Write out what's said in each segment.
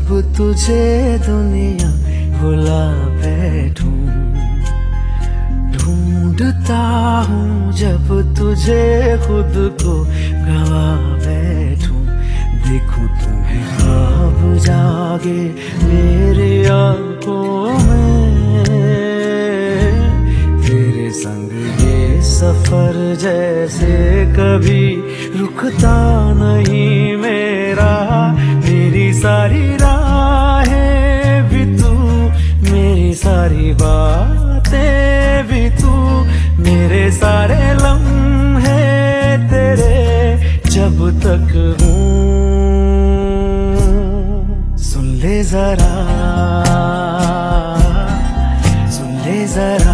तुझे दुनिया भुला बैठूं, ढूंढता हूँ जब तुझे खुद को गवा बैठूं। देखूं तुम्हें ख्वाब जागे मेरी आंखों में, तेरे संग ये सफर जैसे कभी रुकता नहीं मेरा। मेरी सारी राहें भी तू, मेरी सारी बातें भी तू, मेरे सारे लम्हे तेरे जब तक हूँ। सुन ले जरा, सुन ले जरा,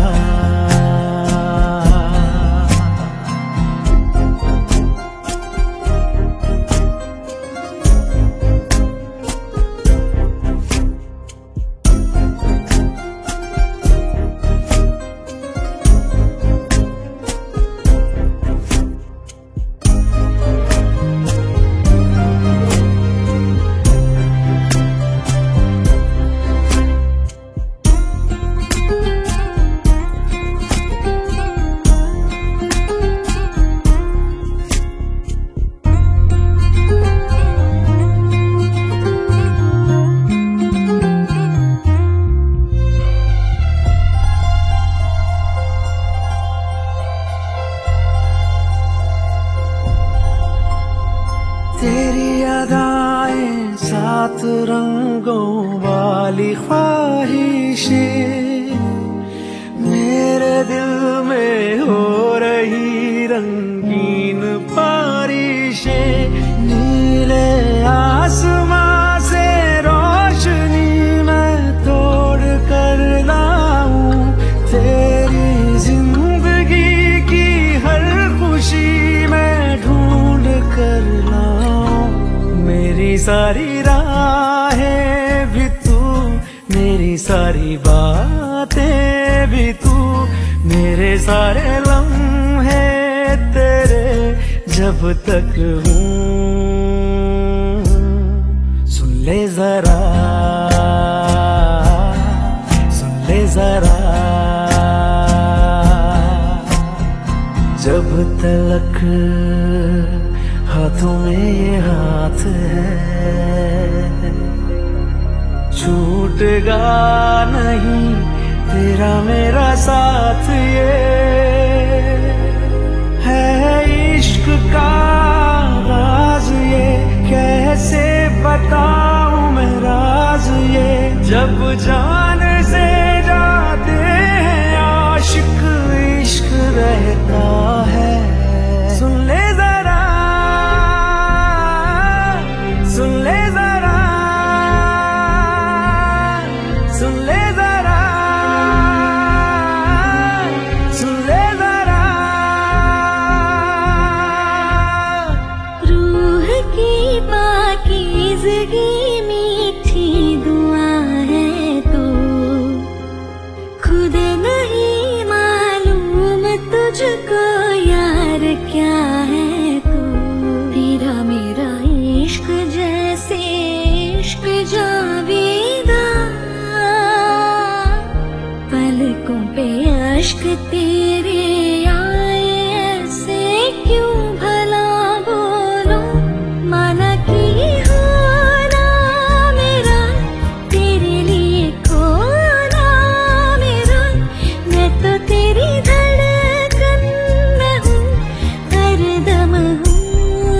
तेरी अदाएं सात रंगों वाली ख्वाहिशें मेरे दिल में हो रही रंगीन बारिशें। नीले आसमां से रोशनी मैं तोड़ कर लाऊं, तेरी जिंदगी की हर खुशी मैं ढूंढ कर लाऊं। मेरी सारी राहें भी तू, मेरी सारी बातें भी तू, मेरे सारे लम्हे तेरे जब तक हूँ। सुन ले जरा, सुन ले जरा, जब तलक हाथों में ये हाथ है, छूटेगा नहीं तेरा मेरा साथ। ये है इश्क का राज, ये कैसे बताऊं मैं राज। ये जब जान से जाते हैं आशिक, इश्क रहता है। सुन ले जरा, सुन ले जरा, सुन ले जरा, सुन ले जरा। रूह की पाकीज़गी मीठी दुआ है तो, खुद नहीं मालूम तुझको यार क्या है तो। तेरा मेरा इश्क जैसे इश्क जावेदा, पलकों पे अश्क तेरे आए ऐसे क्यों भला बोलो। माना कि होना मेरा तेरे लिए खोना मेरा, मैं तो तेरी धड़कन में हूँ, हरदम हूँ।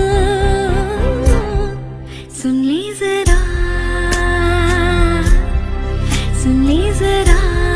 सुन ले जरा, सुन ले जरा,